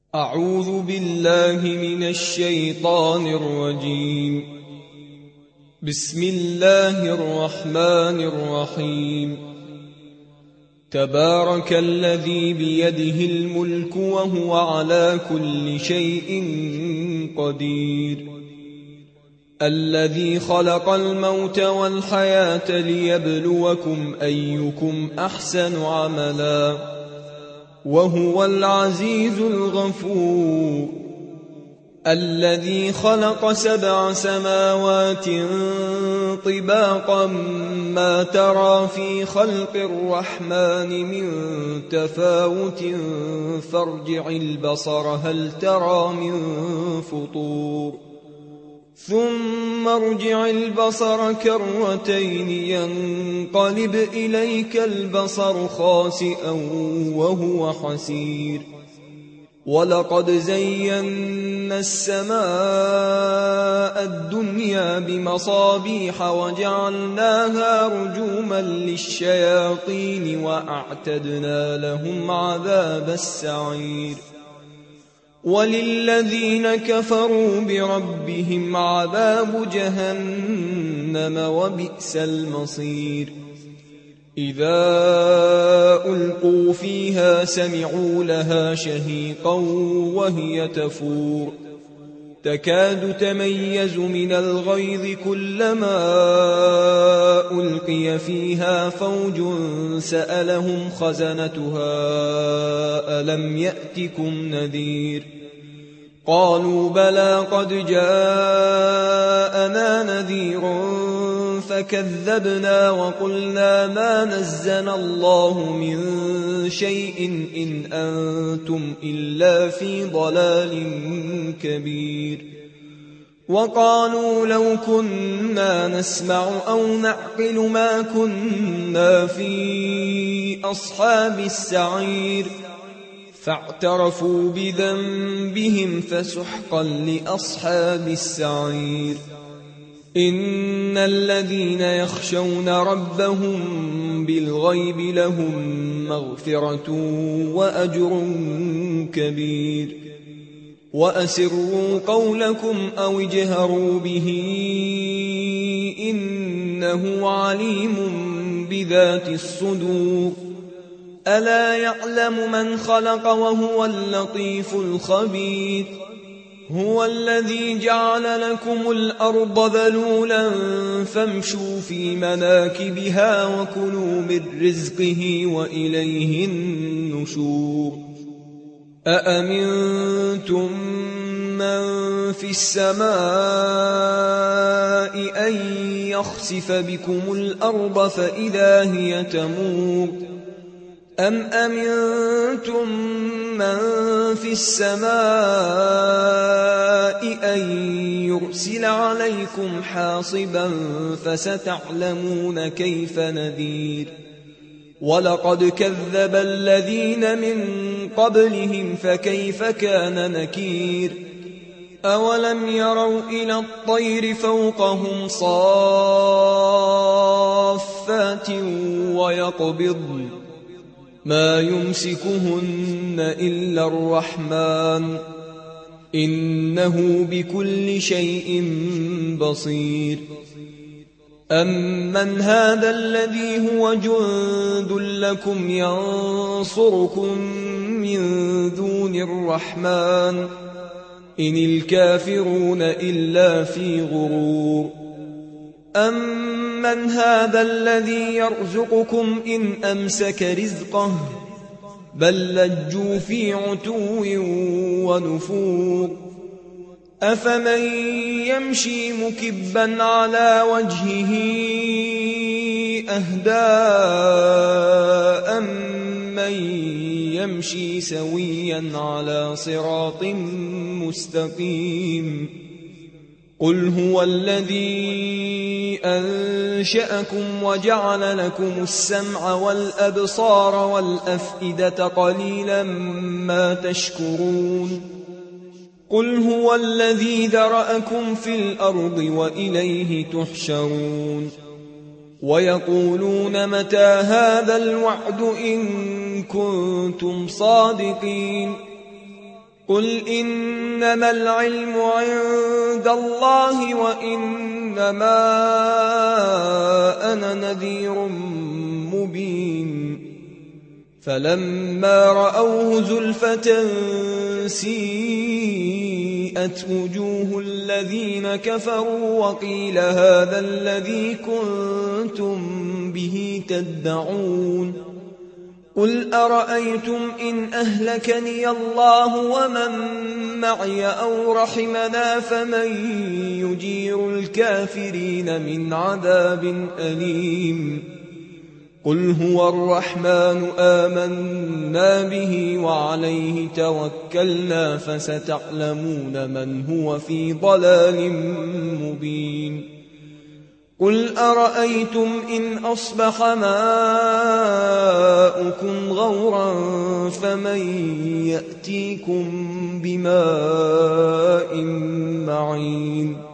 أعوذ بالله من الشيطان الرجيم. بسم الله الرحمن الرحيم. تبارك الذي بيده الملك وهو على كل شيء قدير، الذي خلق الموت والحياة ليبلوكم أيكم أحسن عملا، وهو العزيز الغفور. الذي خلق 7 سماوات طباقا ما ترى في خلق الرحمن من تفاوت فارجع البصر هل ترى من فطور، ثم ارجع البصر كرتين ينقلب إليك البصر خاسئا وهو حسير. ولقد زينا السماء الدنيا بمصابيح وجعلناها رجوما للشياطين وأعتدنا لهم عذاب السعير. وللذين كفروا بربهم عذاب جهنم وبئس المصير. إذا ألقوا فيها سمعوا لها شهيقا وهي تفور، تكاد تميز من الغيظ كلما ألقي فيها فوج سألهم خزنتها ألم يأتكم نذير، قالوا بلى قد جاءنا نذير فكذبنا وقلنا ما نزل الله من شيء إن أنتم إلا في ضلال كبير. وقالوا لو كنا نسمع أو نعقل ما كنا في أصحاب السعير، فاعترفوا بذنبهم فسحقا لأصحاب السعير. إن الذين يخشون ربهم بالغيب لهم مغفرة وأجر كبير. وأسروا قولكم أو اجهروا به إنه عليم بذات الصدور. ألا يعلم من خلق وهو اللطيف الخبير. هو الذي جعل لكم الأرض ذلولا فامشوا في مناكبها وكلوا من رزقه وإليه النشور. أأمنتم من في السماء أن يخسف بكم الأرض فإذا هي تمور، أم أمنتم من في السماء أن يرسل عليكم حاصبا فستعلمون كيف نذير. ولقد كذب الذين من قبلهم فكيف كان نكير. أولم يروا إلى الطير فوقهم صافات ويقبضن ما يمسكهن إلا الرحمن إنه بكل شيء بصير. أمن هذا الذي هو جند لكم ينصركم من دون الرحمن إن الكافرون إلا في غرور. أمن هذا الذي يرزقكم إن أمسك رزقه بل لجوا في عتو ونفور. أفمن يمشي مكبا على وجهه أهدى أمن يمشي سويا على صراط مستقيم. قل هو الذي أنشأكم وجعل لكم السمع والأبصار والأفئدة قليلا ما تشكرون. قل هو الذي ذرأكم في الأرض وإليه تحشرون. ويقولون متى هذا الوعد إن كنتم صادقين قل إنما العلم عند الله وإنما أنا نذير مبين فلما رأوه زلفة سيئت وجوه الذين كفروا وقيل هذا الذي كنتم به تدعون قل أرأيتم إن أهلكني الله ومن معي أو رحمنا فمن يجير الكافرين من عذاب أليم قل هو الرحمن آمنا به وعليه توكلنا فستعلمون من هو في ضلال مبين قل أرأيتم إن أصبح ماؤكم غورا فمن يأتيكم بماء معين